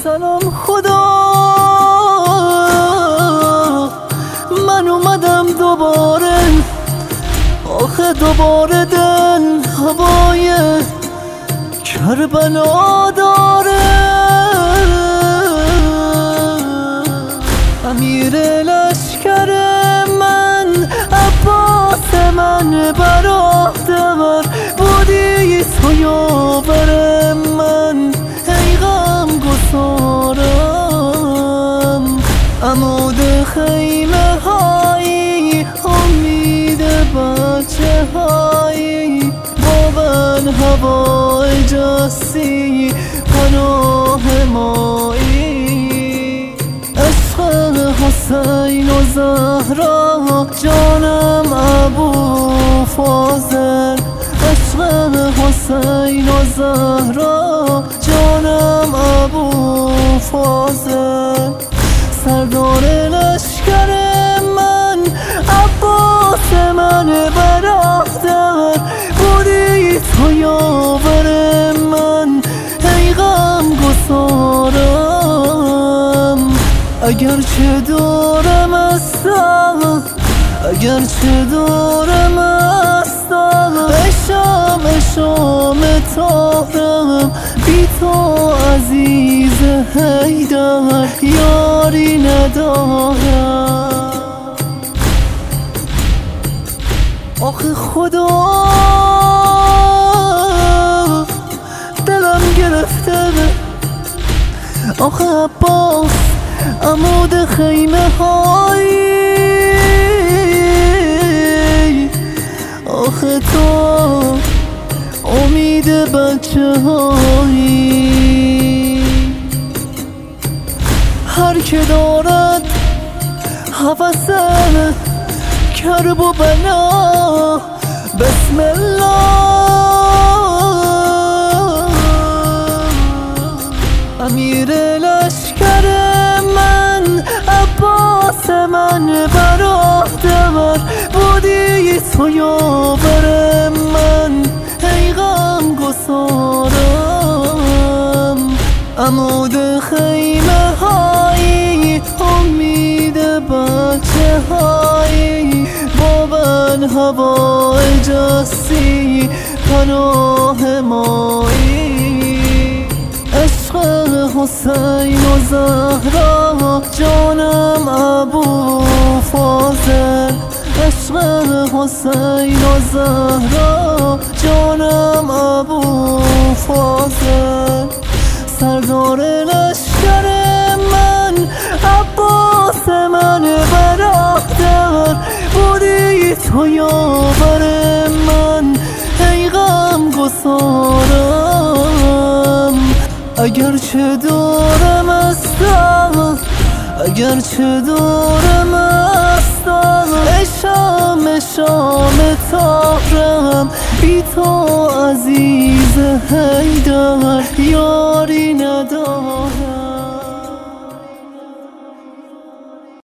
سلام خدا، من اومدم دوباره، آخه دوباره دل هوای کربلا داره. امیر لشکر من، عباس من، برادر بودی تو یاور من، ای غم گسارم عمود خیمه هایی، امید بچه هایی، با من هوای جستی پناه مایی. عشق حسین و زهرا جانم ابو فاضل، عشق حسین و زهرا جانم ابو فاضل. سردار لشکر من، عباس من، برادر بودی تو یاور من، ای غم گسارم اگرچه دورم استم، اگرچه دورم استم. اشام تارم بی تو عزیز حیدر، یاری ندارم. آخه خدا دلم گرفته، آخه عباس عمود خیمه هایی، آخه تو امید بچه هایی. هر که دارد هوس کرب و بلا، بسم الله. امیر لشکر من، عباس من، برادر بودی تو یاور من، ای غم گسارم عمود خیمه هایی، امید بچه هایی، با من هوای جستی پناه مایی. عشق حسین و زهرا جانم ابو فاضل، عشق حسین و زهرا جانم ابو فاضل. سردار لشکر من، عباس من، برادر بودی تو یاور من، ای غم گسارم اگرچه دورم استم، اگرچه دورم استم. اشام تارم بی تو عزیز حیدر، یاری ندارم.